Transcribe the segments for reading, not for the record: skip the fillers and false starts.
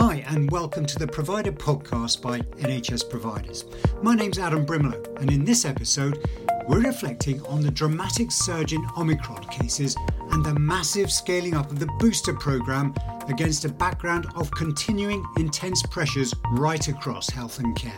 Hi and welcome to the Provider Podcast by NHS Providers. My name's Adam Brimlow and in this episode we're reflecting on the dramatic surge in Omicron cases and the massive scaling up of the booster programme against a background of continuing intense pressures right across health and care.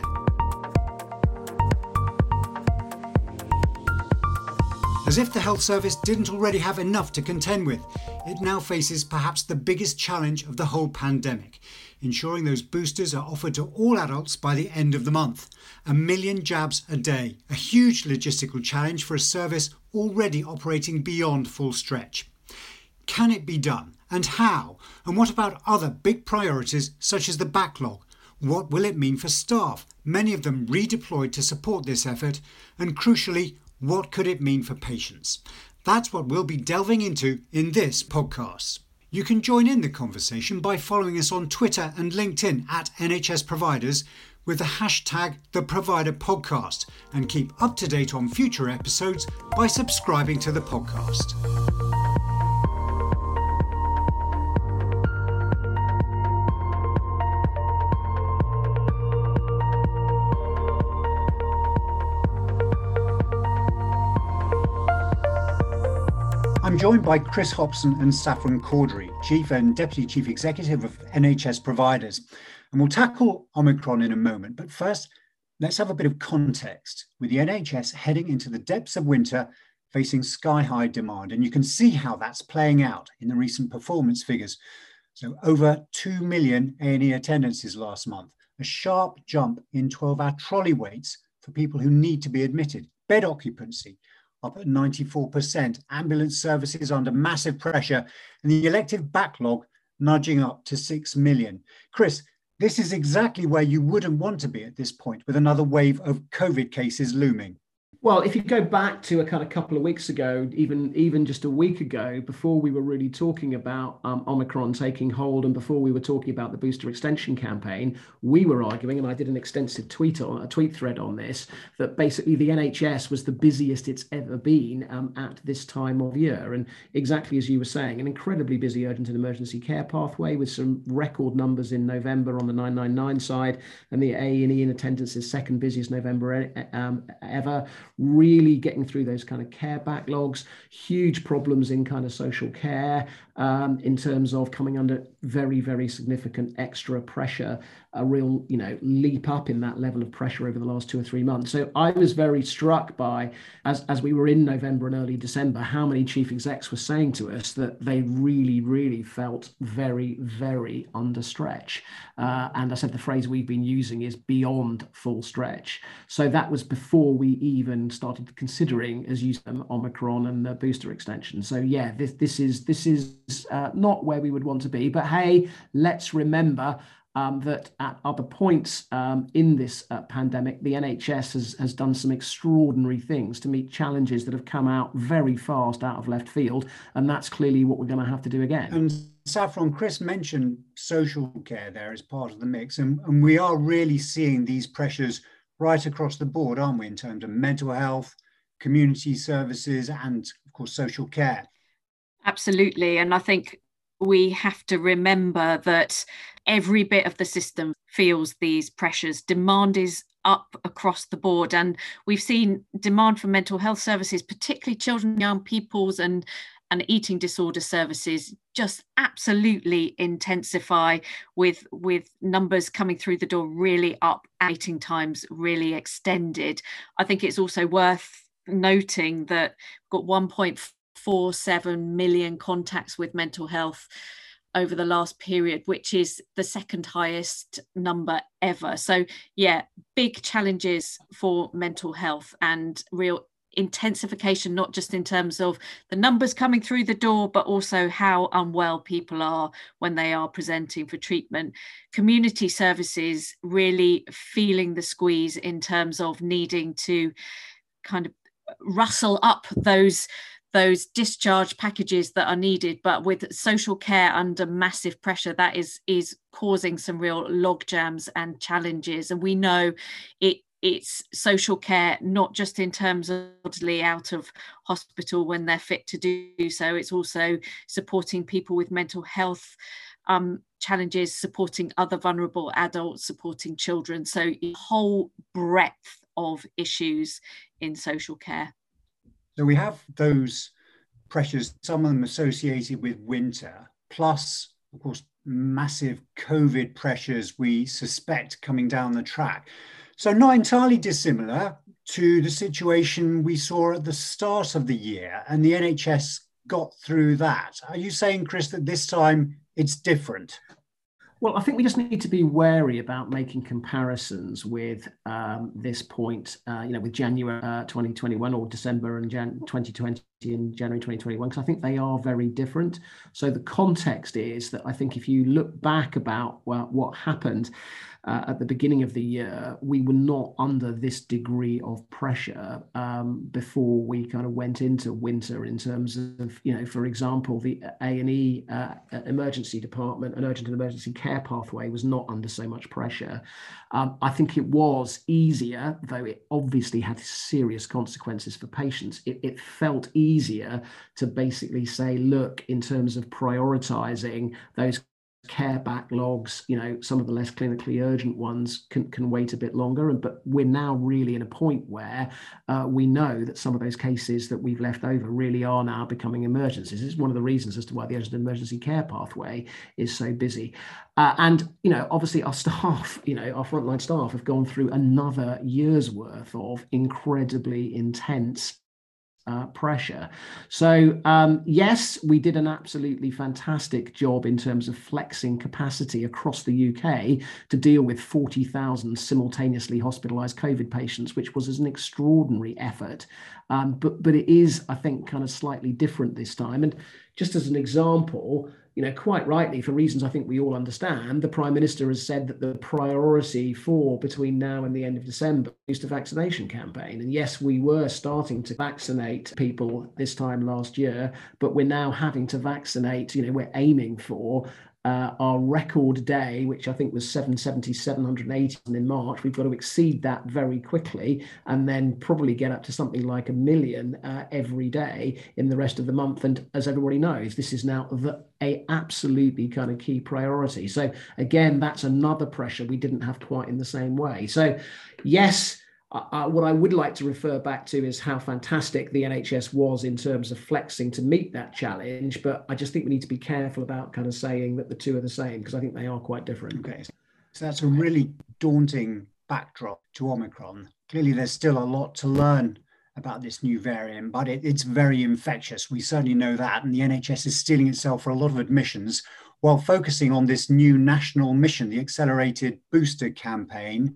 As if the health service didn't already have enough to contend with, it now faces perhaps the biggest challenge of the whole pandemic, ensuring those boosters are offered to all adults by the end of the month. 1 million jabs a day, a huge logistical challenge for a service already operating beyond full stretch. Can it be done? And how? And what about other big priorities such as the backlog? What will it mean for staff, many of them redeployed to support this effort? And crucially, what could it mean for patients? That's what we'll be delving into in this podcast. You can join in the conversation by following us on Twitter and LinkedIn at NHS Providers with the hashtag #TheProviderPodcast and keep up to date on future episodes by subscribing to the podcast. I'm joined by Chris Hopson and Saffron Caudry, Chief and Deputy Chief Executive of NHS Providers. And we'll tackle Omicron in a moment. But first, let's have a bit of context. With the NHS heading into the depths of winter, facing sky-high demand. And you can see how that's playing out in the recent performance figures. So over 2 million A&E attendances last month, a sharp jump in 12-hour trolley waits for people who need to be admitted, bed occupancy up at 94%, ambulance services under massive pressure, and the elective backlog nudging up to 6 million. Chris, this is exactly where you wouldn't want to be at this point with another wave of COVID cases looming. Well, if you go back to a couple of weeks ago, even just a week ago, before we were really talking about Omicron taking hold and before we were talking about the booster extension campaign, we were arguing, and I did an extensive tweet thread on this, that basically the NHS was the busiest it's ever been at this time of year. And exactly as you were saying, an incredibly busy urgent and emergency care pathway with some record numbers in November on the 999 side, and the A&E in attendance is second busiest November ever. Really getting through those kind of care backlogs, huge problems in kind of social care in terms of coming under very, very significant extra pressure, a real, leap up in that level of pressure over the last 2 or 3 months. So I was very struck by, as we were in November and early December, how many chief execs were saying to us that they really, really felt very, very under stretch. And I said the phrase we've been using is beyond full stretch. So that was before we even started considering, as you said, Omicron and the booster extension. So yeah, this is not where we would want to be. But hey, let's remember that at other points in this pandemic, the NHS has done some extraordinary things to meet challenges that have come out very fast out of left field. And that's clearly what we're going to have to do again. And Saffron, Chris mentioned social care there as part of the mix. And we are really seeing these pressures right across the board, aren't we, in terms of mental health, community services, and of course, social care. Absolutely. And I think we have to remember that every bit of the system feels these pressures. Demand is up across the board. And we've seen demand for mental health services, particularly children, young people's and eating disorder services, just absolutely intensify with numbers coming through the door really up, waiting times really extended. I think it's also worth noting that we've got 1.47 million contacts with mental health over the last period, which is the second highest number ever. So yeah, big challenges for mental health and real intensification, not just in terms of the numbers coming through the door, but also how unwell people are when they are presenting for treatment. Community services really feeling the squeeze in terms of needing to kind of rustle up those discharge packages that are needed, but with social care under massive pressure, that is causing some real log jams and challenges. And we know it's social care, not just in terms of elderly out of hospital when they're fit to do so. It's also supporting people with mental health challenges, supporting other vulnerable adults, supporting children. So a whole breadth of issues in social care. So we have those pressures, some of them associated with winter, plus, of course, massive COVID pressures we suspect coming down the track. So not entirely dissimilar to the situation we saw at the start of the year, and the NHS got through that. Are you saying, Chris, that this time it's different? Well, I think we just need to be wary about making comparisons with this point, with January 2021 or December and 2020 and January 2021, because I think they are very different. So the context is that I think if you look back about what happened at the beginning of the year, we were not under this degree of pressure before we kind of went into winter in terms of, for example, the A&E emergency department and urgent and emergency care pathway was not under so much pressure. I think it was easier, though it obviously had serious consequences for patients. It felt easier to basically say, look, in terms of prioritizing those care backlogs, some of the less clinically urgent ones can wait a bit longer. But we're now really in a point where we know that some of those cases that we've left over really are now becoming emergencies. It's one of the reasons as to why the urgent emergency care pathway is so busy. And obviously our staff, our frontline staff have gone through another year's worth of incredibly intense pressure. So yes, we did an absolutely fantastic job in terms of flexing capacity across the UK to deal with 40,000 simultaneously hospitalised COVID patients, which was an extraordinary effort. But it is, I think, kind of slightly different this time. And just as an example, quite rightly, for reasons I think we all understand, the Prime Minister has said that the priority for between now and the end of December is the vaccination campaign. And yes, we were starting to vaccinate people this time last year, but we're now having to vaccinate, we're aiming for our record day, which I think was 780 in March. We've got to exceed that very quickly and then probably get up to something like 1 million every day in the rest of the month. And as everybody knows, this is now a absolutely kind of key priority. So again, that's another pressure we didn't have quite in the same way. So yes, what I would like to refer back to is how fantastic the NHS was in terms of flexing to meet that challenge. But I just think we need to be careful about kind of saying that the two are the same, because I think they are quite different. Okay, so that's a really daunting backdrop to Omicron. Clearly, there's still a lot to learn about this new variant, but it's very infectious. We certainly know that. And the NHS is steeling itself for a lot of admissions while focusing on this new national mission, the Accelerated Booster Campaign.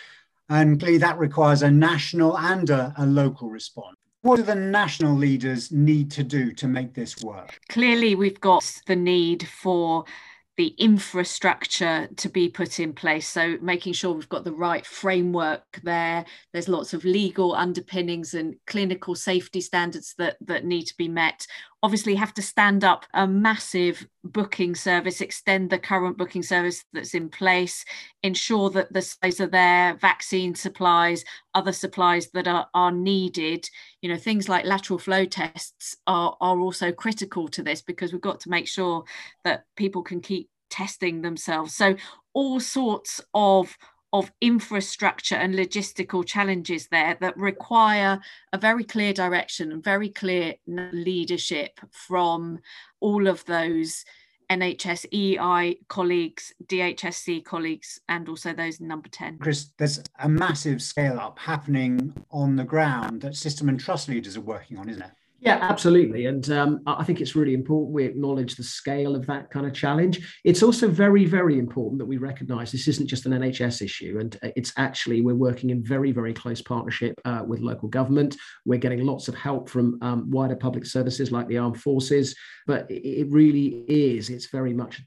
And clearly that requires a national and a local response. What do the national leaders need to do to make this work? Clearly, we've got the need for the infrastructure to be put in place. So making sure we've got the right framework there. There's lots of legal underpinnings and clinical safety standards that need to be met. Obviously have to stand up a massive booking service, extend the current booking service that's in place, ensure that the supplies are there, vaccine supplies, other supplies that are needed. Things like lateral flow tests are also critical to this, because we've got to make sure that people can keep testing themselves. So all sorts of infrastructure and logistical challenges there that require a very clear direction and very clear leadership from all of those NHS EI colleagues, DHSC colleagues, and also those in number 10. Chris, there's a massive scale up happening on the ground that system and trust leaders are working on, isn't it? Yeah, absolutely. And I think it's really important we acknowledge the scale of that kind of challenge. It's also very, very important that we recognise this isn't just an NHS issue. And it's actually, we're working in very, very close partnership with local government. We're getting lots of help from wider public services like the armed forces. But it really is, it's very much,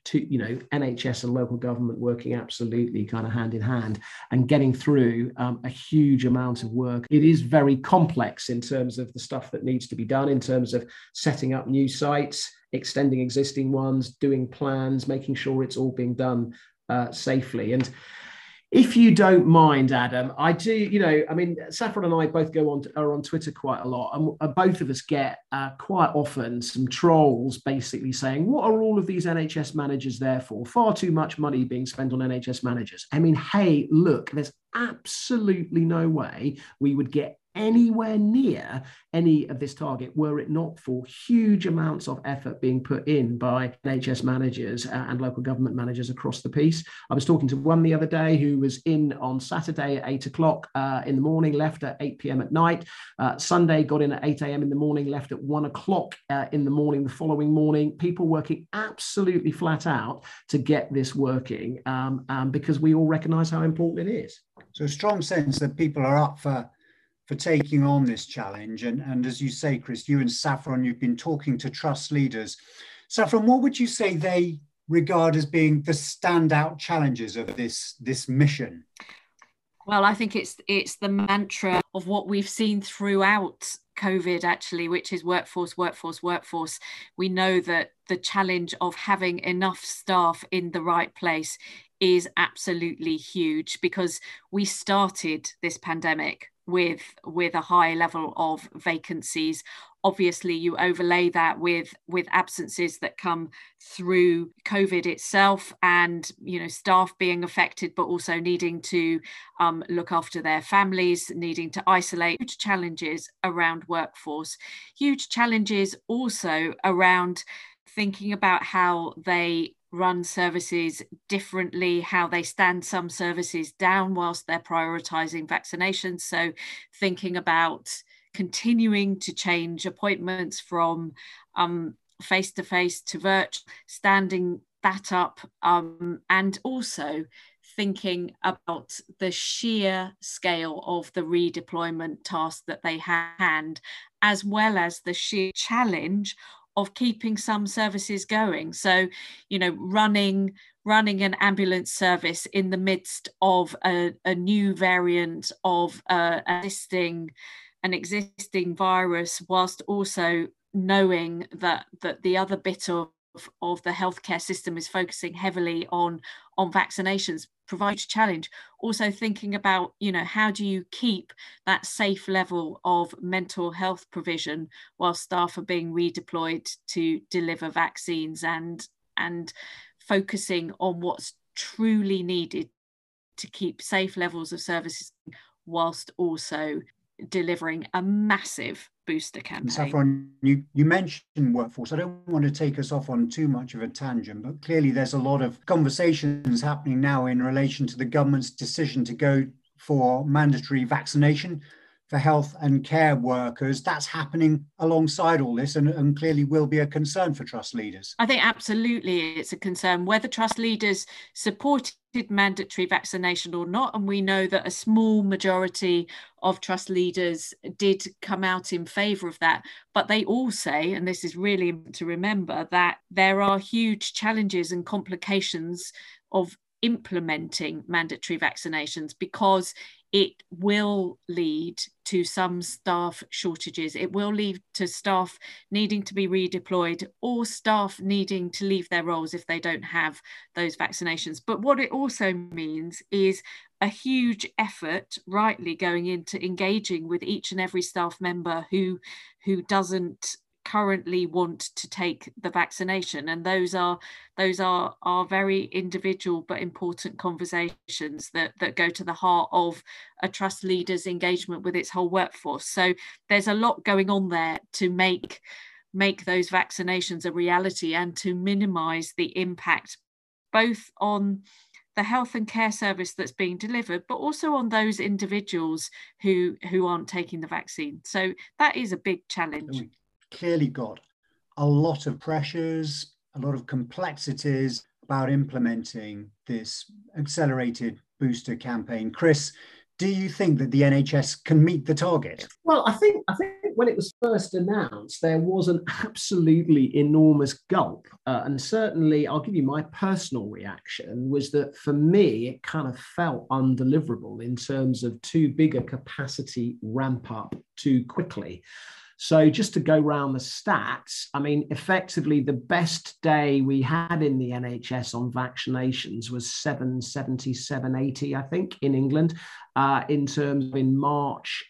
NHS and local government working absolutely kind of hand in hand and getting through a huge amount of work. It is very complex in terms of the stuff that needs to be done, in terms of setting up new sites, extending existing ones, doing plans, making sure it's all being done safely. And If you don't mind, Adam, I do, I mean, Saffron and I both are on Twitter quite a lot, and both of us get quite often some trolls basically saying, what are all of these NHS managers there for? Far too much money being spent on NHS managers. I mean, hey, look, there's absolutely no way we would get anywhere near any of this target were it not for huge amounts of effort being put in by NHS managers and local government managers across the piece. I was talking to one the other day who was in on Saturday at 8 o'clock in the morning, left at 8 p.m. at night. Sunday got in at 8 a.m. in the morning, left at 1 o'clock in the morning the following morning. People working absolutely flat out to get this working because we all recognise how important it is. So a strong sense that people are up for taking on this challenge. And as you say, Chris, you and Saffron, you've been talking to trust leaders. Saffron, what would you say they regard as being the standout challenges of this mission? Well, I think it's the mantra of what we've seen throughout COVID, actually, which is workforce, workforce, workforce. We know that the challenge of having enough staff in the right place is absolutely huge, because we started this pandemic with a high level of vacancies. Obviously, you overlay that with absences that come through COVID itself, and staff being affected, but also needing to look after their families, needing to isolate. Huge challenges around workforce. Huge challenges also around thinking about how they run services differently, how they stand some services down whilst they're prioritising vaccinations. So thinking about continuing to change appointments from face-to-face to virtual, standing that up, and also thinking about the sheer scale of the redeployment task that they hand, as well as the sheer challenge of keeping some services going. So, running an ambulance service in the midst of a new variant of an existing virus, whilst also knowing that the other bit of the healthcare system is focusing heavily on vaccinations, provides a challenge. Also thinking about, how do you keep that safe level of mental health provision while staff are being redeployed to deliver vaccines, and focusing on what's truly needed to keep safe levels of services whilst also delivering a massive booster campaign. Saffron, you mentioned workforce. I don't want to take us off on too much of a tangent, but clearly there's a lot of conversations happening now in relation to the government's decision to go for mandatory vaccination for health and care workers. That's happening alongside all this, and clearly will be a concern for trust leaders. I think absolutely it's a concern whether trust leaders supported mandatory vaccination or not. And we know that a small majority of trust leaders did come out in favour of that. But they all say, and this is really important to remember, that there are huge challenges and complications of implementing mandatory vaccinations, because it will lead to some staff shortages. It will lead to staff needing to be redeployed, or staff needing to leave their roles if they don't have those vaccinations. But what it also means is a huge effort rightly going into engaging with each and every staff member who doesn't currently want to take the vaccination, and those are very individual but important conversations that go to the heart of a trust leader's engagement with its whole workforce. So there's a lot going on there to make those vaccinations a reality, and to minimise the impact both on the health and care service that's being delivered, but also on those individuals who aren't taking the vaccine. So that is a big challenge. Clearly got a lot of pressures, a lot of complexities about implementing this accelerated booster campaign. Chris, do you think that the NHS can meet the target? Well, I think when it was first announced, there was an absolutely enormous gulp. And certainly, I'll give you my personal reaction, was that for me, it kind of felt undeliverable in terms of too big a capacity ramp up too quickly. So just to go round the stats, I mean, effectively the best day we had in the NHS on vaccinations was 770, 780, I think, in England, in terms of in March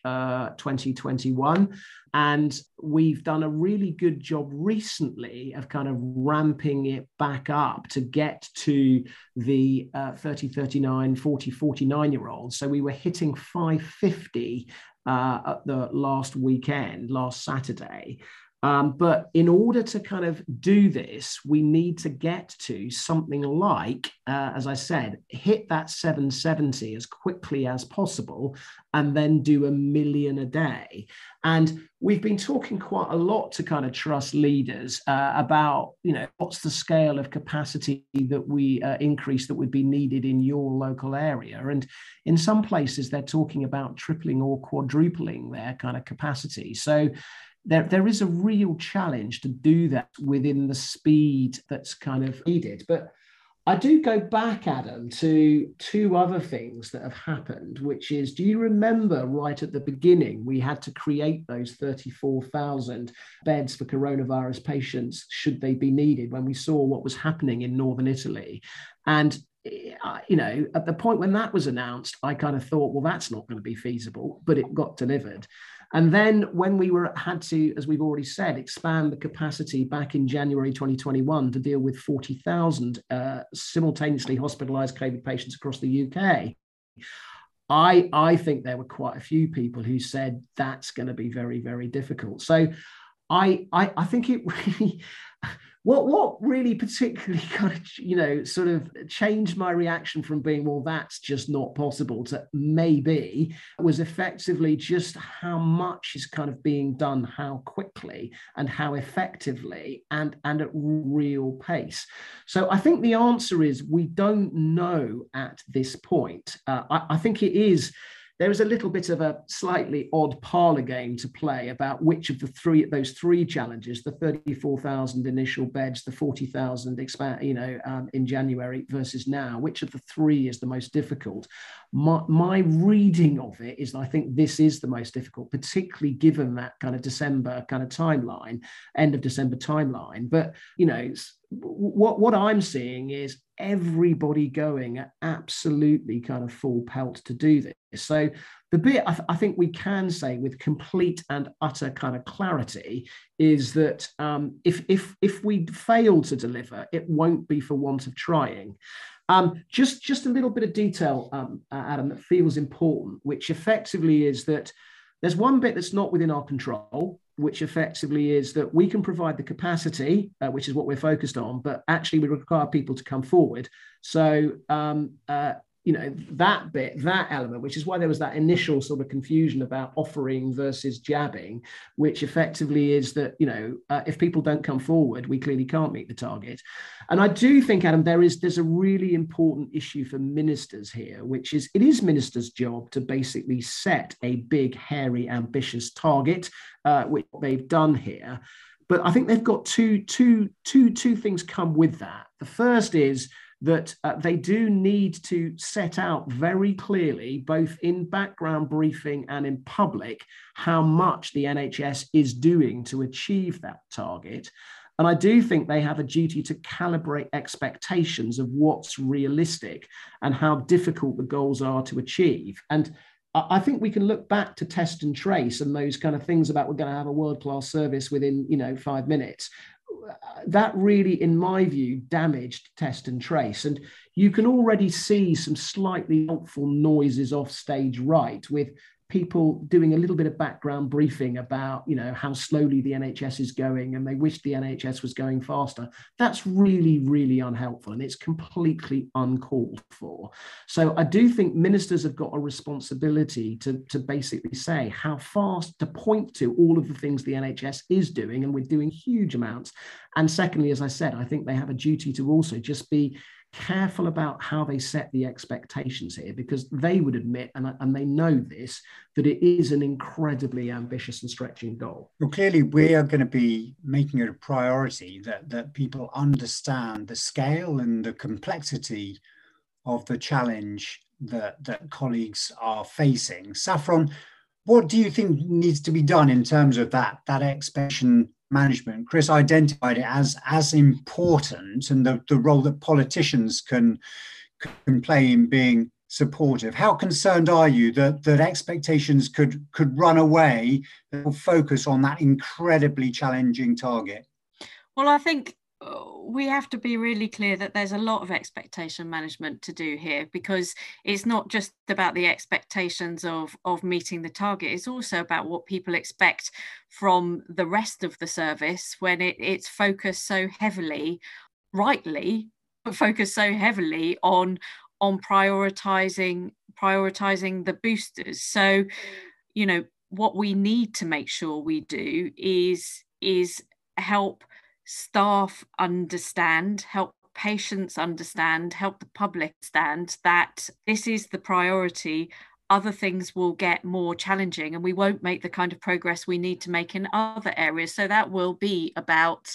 2021. And we've done a really good job recently of kind of ramping it back up to get to the 30, 39, 40, 49-year-olds. So we were hitting 550 at the last weekend, last Saturday. But in order to kind of do this, we need to get to something like, as I said, hit that 770 as quickly as possible, and then do 1 million a day. And we've been talking quite a lot to kind of trust leaders about, what's the scale of capacity that we increase that would be needed in your local area. And in some places, they're talking about tripling or quadrupling their kind of capacity. So there is a real challenge to do that within the speed that's kind of needed. But I do go back, Adam, to two other things that have happened, which is, do you remember right at the beginning, we had to create those 34,000 beds for coronavirus patients should they be needed, when we saw what was happening in northern Italy? And at the point when that was announced, I kind of thought, well, that's not going to be feasible, but it got delivered. And then when we had to, as we've already said, expand the capacity back in January 2021 to deal with 40,000 simultaneously hospitalized COVID patients across the UK, I think there were quite a few people who said that's going to be very, very difficult. So I think it really... What really particularly kind of, sort of changed my reaction from being, well, that's just not possible, to maybe, was effectively just how much is kind of being done, how quickly and how effectively and at real pace. So I think the answer is we don't know at this point. I think it is... There is a little bit of a slightly odd parlor game to play about which of those three challenges, the 34,000 initial beds, the 40,000 in January versus now, which of the three is the most difficult. My reading of it is, I think this is the most difficult, particularly given that kind of December kind of timeline, end of December timeline. But, what I'm seeing is everybody going at absolutely kind of full pelt to do this. So the bit I think we can say with complete and utter kind of clarity is that if we fail to deliver, it won't be for want of trying. Just a little bit of detail, Adam, that feels important, which effectively is that there's one bit that's not within our control, which effectively is that we can provide the capacity, which is what we're focused on, but actually we require people to come forward. So, that bit, that element, which is why there was that initial sort of confusion about offering versus jabbing, which effectively is that, if people don't come forward, we clearly can't meet the target. And I do think, Adam, there's a really important issue for ministers here, which is it is ministers' job to basically set a big, hairy, ambitious target, which they've done here. But I think they've got two things come with that. The first is that they do need to set out very clearly, both in background briefing and in public, how much the NHS is doing to achieve that target. And I do think they have a duty to calibrate expectations of what's realistic and how difficult the goals are to achieve. And I think we can look back to test and trace and those kind of things about we're going to have a world-class service within 5 minutes. That really, in my view, damaged test and trace. And you can already see some slightly helpful noises off stage right, with people doing a little bit of background briefing about, how slowly the NHS is going and they wish the NHS was going faster. That's really, really unhelpful, and it's completely uncalled for. So I do think ministers have got a responsibility to basically say how fast, to point to all of the things the NHS is doing, and we're doing huge amounts. And secondly, as I said, I think they have a duty to also just be careful about how they set the expectations here, because they would admit, and they know this, that it is an incredibly ambitious and stretching goal. Well, clearly we are going to be making it a priority that people understand the scale and the complexity of the challenge that colleagues are facing. Saffron, What do you think needs to be done in terms of that expectation management? Chris identified it as important, and the role that politicians can play in being supportive. How concerned are you that expectations could run away or focus on that incredibly challenging target? Well, I think we have to be really clear that there's a lot of expectation management to do here, because it's not just about the expectations of meeting the target. It's also about what people expect from the rest of the service when it's focused so heavily, rightly, but focused so heavily on prioritizing the boosters. So, what we need to make sure we do is help staff understand, help patients understand, help the public understand that this is the priority. Other things will get more challenging and we won't make the kind of progress we need to make in other areas. So that will be about,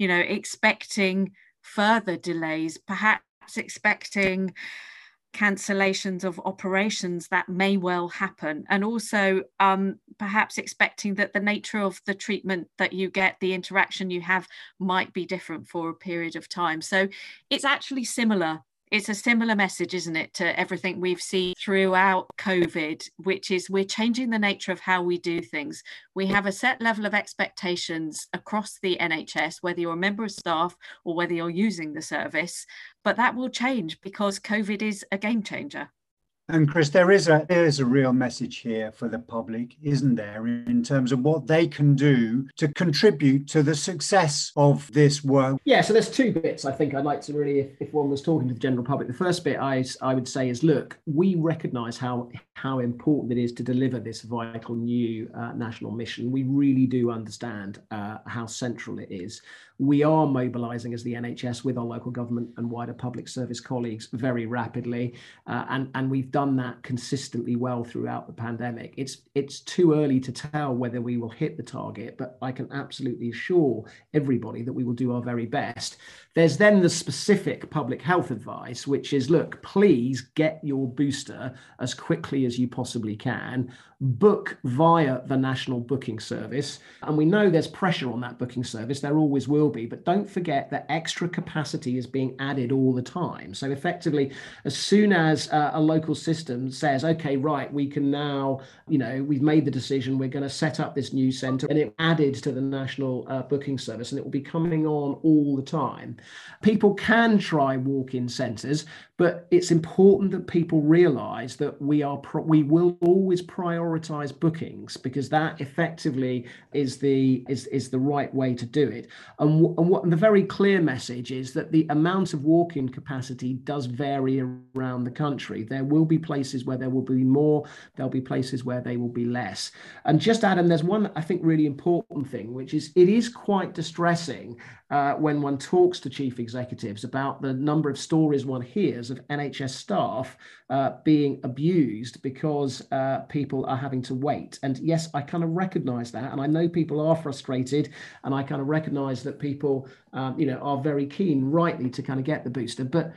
expecting further delays, perhaps expecting cancellations of operations that may well happen, and also perhaps expecting that the nature of the treatment that you get, the interaction you have, might be different for a period of time. So it's actually similar. It's a similar message, isn't it, to everything we've seen throughout COVID, which is we're changing the nature of how we do things. We have a set level of expectations across the NHS, whether you're a member of staff or whether you're using the service, but that will change because COVID is a game changer. And Chris, there is a real message here for the public, isn't there, in terms of what they can do to contribute to the success of this work? Yeah, so there's two bits I think I'd like to really, if one was talking to the general public. The first bit I would say is, look, we recognise how important it is to deliver this vital new national mission. We really do understand how central it is. We are mobilising as the NHS with our local government and wider public service colleagues very rapidly, and we've done that consistently well throughout the pandemic. It's too early to tell whether we will hit the target, but I can absolutely assure everybody that we will do our very best. There's then the specific public health advice, which is, look, please get your booster as quickly as you possibly can. Book via the National Booking Service. And we know there's pressure on that booking service. There always will be. But don't forget that extra capacity is being added all the time. So effectively, as soon as a local system says, OK, right, we can now, we've made the decision, we're going to set up this new centre, and it added to the National Booking Service, and it will be coming on all the time. People can try walk-in centres, but it's important that people realise that we will always prioritise bookings, because that effectively is the right way to do it. And what the very clear message is that the amount of walk-in capacity does vary around the country. There will be places where there will be more, there'll be places where they will be less. And just Adam, there's one, I think, really important thing, which is it is quite distressing when one talks to chief executives about the number of stories one hears of NHS staff being abused because people are having to wait. And yes, I kind of recognise that, and I know people are frustrated, and I kind of recognise that people, are very keen, rightly, to kind of get the booster. But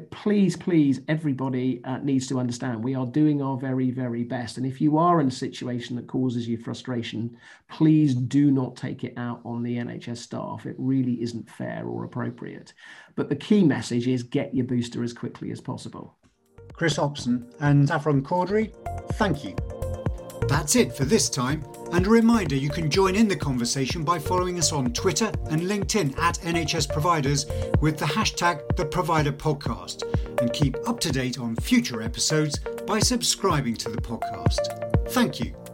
please, everybody needs to understand we are doing our very, very best. And if you are in a situation that causes you frustration, please do not take it out on the NHS staff. It really isn't fair or appropriate. But the key message is get your booster as quickly as possible. Chris Hopson and Saffron Caudry, thank you. That's it for this time. And a reminder, you can join in the conversation by following us on Twitter and LinkedIn at NHS Providers with the hashtag #TheProviderPodcast, and keep up to date on future episodes by subscribing to the podcast. Thank you.